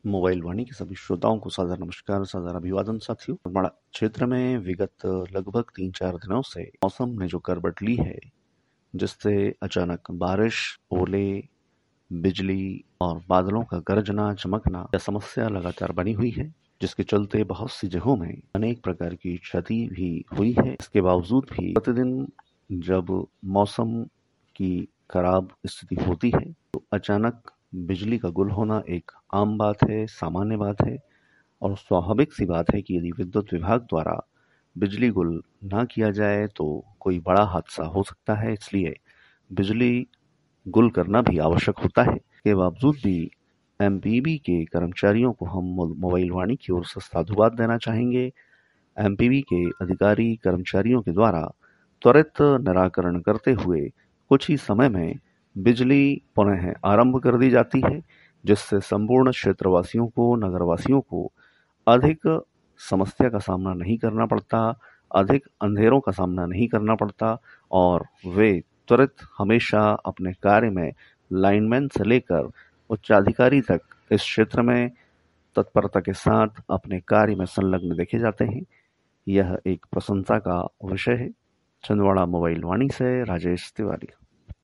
Mobile वाणी के सभी श्रोताओं को सादर नमस्कार, सादर अभिवादन साथियों। हमारा क्षेत्र में विगत लगभग 3-4 दिनों से मौसम ने जो करवट ली है, जिससे अचानक बारिश, ओले, बिजली और बादलों का गरजना, चमकना यह समस्या लगातार बनी हुई है, जिसके चलते बहुत सी जगहों में अनेक प्रकार की क्षति भी हुई है। इसके बावजूद भी प्रतिदिन जब मौसम की खराब स्थिति होती है, तो अचानक बिजली का गुल होना एक आम बात है, सामान्य बात है और स्वाभाविक सी बात है कि यदि विद्युत विभाग द्वारा बिजली गुल ना किया जाए तो कोई बड़ा हादसा हो सकता है। इसलिए बिजली गुल करना भी आवश्यक होता है। के बावजूद भी एमपीबी के कर्मचारियों को हम मोबाइल वाणी की ओर से साधुवाद देना चाहेंगे। एमपीबी के अधिकारी कर्मचारियों के द्वारा त्वरित निराकरण करते हुए कुछ ही समय में बिजली पुनः आरंभ कर दी जाती है, जिससे संपूर्ण क्षेत्रवासियों को, नगरवासियों को अधिक समस्या का सामना नहीं करना पड़ता, अधिक अंधेरों का सामना नहीं करना पड़ता और वे त्वरित हमेशा अपने कार्य में लाइनमैन से लेकर उच्चाधिकारी तक इस क्षेत्र में तत्परता के साथ अपने कार्य में संलग्न देखे जाते हैं। यह एक प्रशंसा का विषय है। छिंदवाड़ा मोबाइल वाणी से राजेश तिवारी।